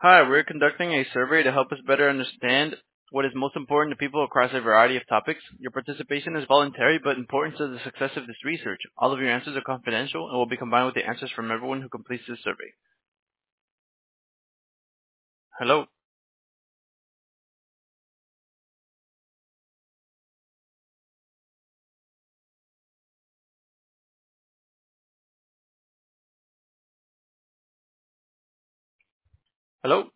Hi, we're conducting a survey to help us better understand what is most important to people across a variety of topics. Your participation is voluntary but important to the success of this research. All of your answers are confidential and will be combined with the answers from everyone who completes this survey. Hello? Hello?